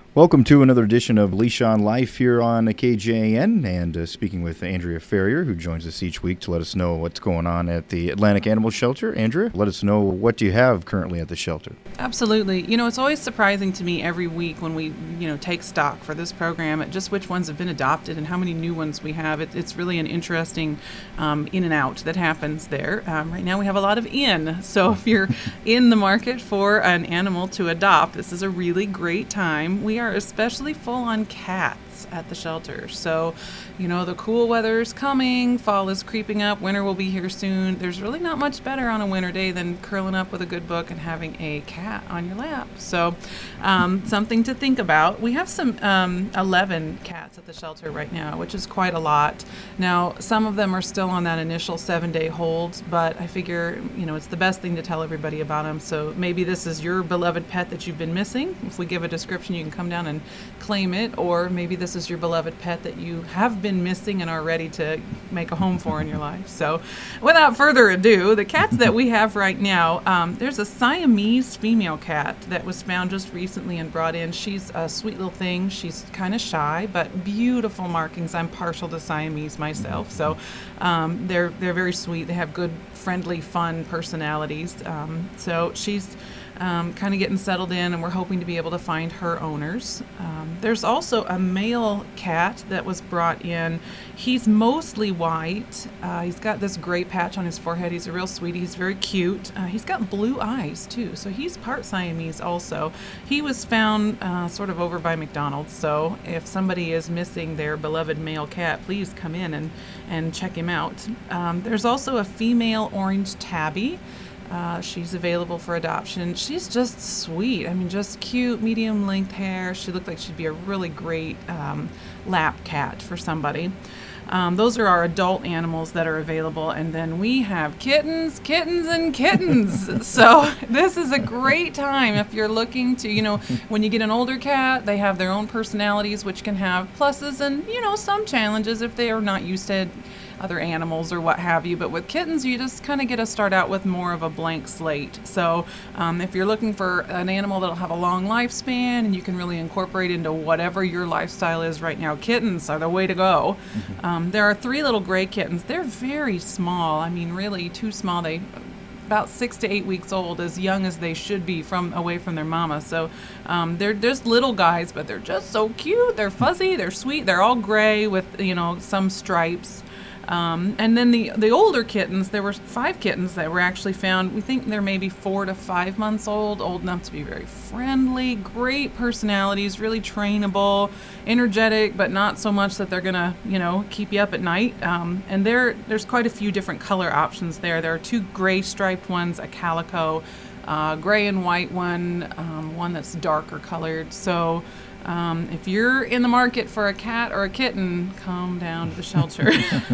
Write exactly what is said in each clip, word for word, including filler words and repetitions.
Welcome to another edition of Leash on Life here on K J A N, and uh, speaking with Andrea Ferrier, who joins us each week to let us know what's going on at the Atlantic Animal Shelter. Andrea, let us know what you have currently at the shelter. Absolutely. You know, it's always surprising to me every week when we, you know, take stock for this program at just which ones have been adopted and how many new ones we have. It, it's really an interesting um, in and out that happens there. Um, right now we have a lot of in, so if you're in the market for an animal to adopt, this is a really great time. We are especially full on cats at the shelter. So, you know, the cool weather's coming, fall is creeping up, winter will be here soon. There's really not much better on a winter day than curling up with a good book and having a cat on your lap. So, um, something to think about. We have some um, eleven cats at the shelter right now, which is quite a lot. Now, some of them are still on that initial seven-day hold, but I figure, you know, it's the best thing to tell everybody about them. So maybe this is your beloved pet that you've been missing. If we give a description, you can come down and claim it, or maybe this is your beloved pet that you have been missing and are ready to make a home for in your life. So without further ado, the cats that we have right now, um, there's a Siamese female cat that was found just recently and brought in. She's a sweet little thing. She's kind of shy, but beautiful markings. I'm partial to Siamese myself, so um, they're they're very sweet. They have good, friendly, fun personalities. Um, so she's Um, kind of getting settled in, and we're hoping to be able to find her owners. Um, there's also a male cat that was brought in. He's mostly white. Uh, he's got this gray patch on his forehead. He's a real sweetie. He's very cute. Uh, he's got blue eyes too, so he's part Siamese also. He was found uh, sort of over by McDonald's, so if somebody is missing their beloved male cat, please come in and, and check him out. Um, there's also a female orange tabby. Uh, she's available for adoption. She's just sweet. I mean, just cute, medium length hair. She looked like she'd be a really great um, lap cat for somebody. Um, those are our adult animals that are available. And then we have kittens, kittens, and kittens. So this is a great time if you're looking to, you know, when you get an older cat, they have their own personalities, which can have pluses and, you know, some challenges if they are not used to other animals or what have you. But with kittens, you just kind of get to start out with more of a blank slate. So um, if you're looking for an animal that'll have a long lifespan and you can really incorporate into whatever your lifestyle is right now, kittens are the way to go. Mm-hmm. Um, there are three little gray kittens. They're very small. I mean, really too small. They about six to eight weeks old, as young as they should be from away from their mama. So um, they're just little guys, but they're just so cute. They're fuzzy, they're sweet, they're all gray with, you know, some stripes. Um, and then the the older kittens, there were five kittens that were actually found. We think they're maybe four to five months old, old enough to be very friendly, great personalities, really trainable, energetic, but not so much that they're gonna, you know, keep you up at night. Um, and there there's quite a few different color options there. There are two gray striped ones, a calico, uh, gray and white one, um, one that's darker colored. So Um, if you're in the market for a cat or a kitten, come down to the shelter.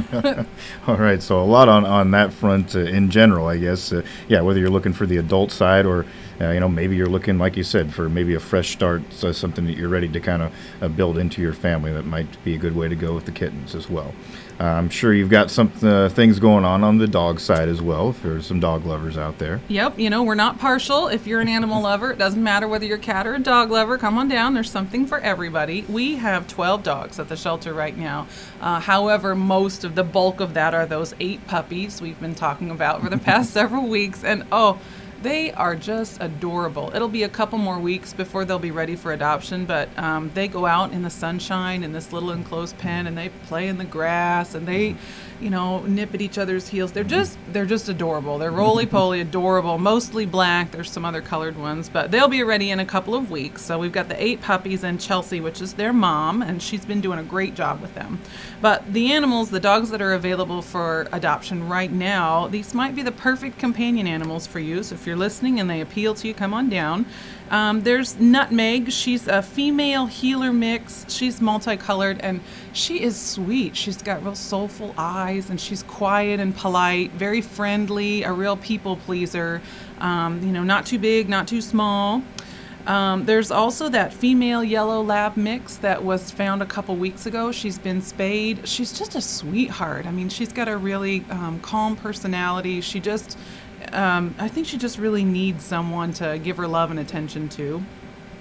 All right, so a lot on, on that front uh, in general, I guess. Uh, yeah, whether you're looking for the adult side or, uh, you know, maybe you're looking, like you said, for maybe a fresh start, so something that you're ready to kind of uh, build into your family, that might be a good way to go with the kittens as well. Uh, I'm sure you've got some uh, things going on on the dog side as well, if there's some dog lovers out there. Yep, you know, we're not partial. If you're an animal lover, it doesn't matter whether you're a cat or a dog lover, come on down. There's something for everybody. We have twelve dogs at the shelter right now. Uh, however, most of the bulk of that are those eight puppies we've been talking about for the past several weeks. And oh, they are just adorable. It'll be a couple more weeks before they'll be ready for adoption, but um, they go out in the sunshine in this little enclosed pen, and they play in the grass, and they, you know, nip at each other's heels. They're just they're just adorable. They're roly-poly adorable, mostly black. There's some other colored ones, but they'll be ready in a couple of weeks. So we've got the eight puppies and Chelsea, which is their mom, and she's been doing a great job with them. But the animals, the dogs that are available for adoption right now, these might be the perfect companion animals for you. So if you're listening and they appeal to you, come on down. Um, there's Nutmeg. She's a female heeler mix. She's multicolored, and she is sweet. She's got real soulful eyes, and she's quiet and polite, very friendly, a real people pleaser. Um, you know, not too big, not too small. Um, there's also that female yellow lab mix that was found a couple weeks ago. She's been spayed. She's just a sweetheart. I mean, she's got a really um, calm personality. She just, um, I think she just really needs someone to give her love and attention to.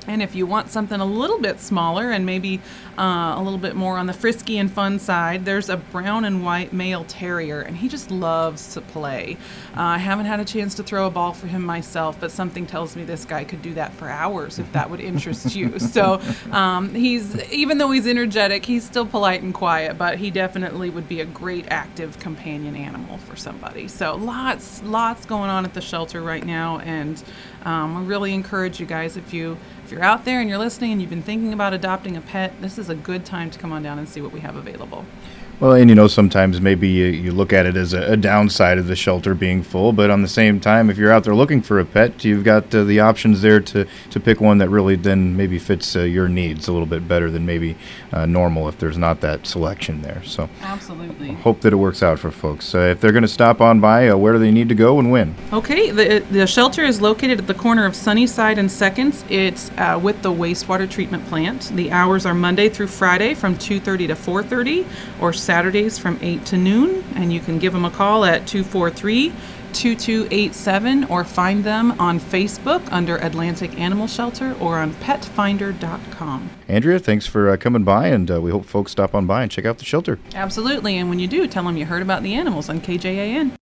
And if you want something a little bit smaller and maybe uh, a little bit more on the frisky and fun side, there's a brown and white male terrier, and he just loves to play. Uh, I haven't had a chance to throw a ball for him myself, but something tells me this guy could do that for hours if that would interest you. So um, he's, even though he's energetic, he's still polite and quiet, but he definitely would be a great active companion animal for somebody. So lots, lots going on at the shelter right now, and um, I really encourage you guys, if you If you're out there and you're listening and you've been thinking about adopting a pet, this is a good time to come on down and see what we have available. Well, and you know, sometimes maybe you, you look at it as a, a downside of the shelter being full, but on the same time, if you're out there looking for a pet, you've got uh, the options there to, to pick one that really then maybe fits uh, your needs a little bit better than maybe uh, normal if there's not that selection there. So absolutely. Hope that it works out for folks. Uh, if they're going to stop on by, uh, where do they need to go and when? Okay, the, the shelter is located at the corner of Sunnyside and Second. It's uh, with the wastewater treatment plant. The hours are Monday through Friday from two thirty to four thirty, or Saturdays from eight to noon, and you can give them a call at two four three, two two eight seven or find them on Facebook under Atlantic Animal Shelter or on pet finder dot com. Andrea, thanks for uh, coming by, and uh, we hope folks stop on by and check out the shelter. Absolutely, and when you do, tell them you heard about the animals on K J A N.